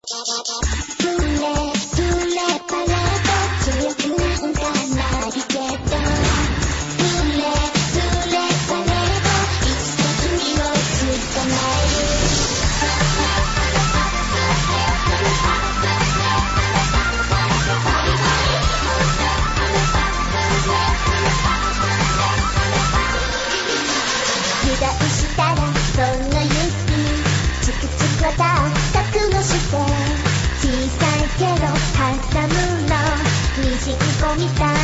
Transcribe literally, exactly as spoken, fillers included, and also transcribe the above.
ブレブレパレード強くなんかないけど、ブレブレパレードいつか君を捕まえる。油断したらそんな指チクチクはた覚悟して、小さいけどハンサムのミジンコみたい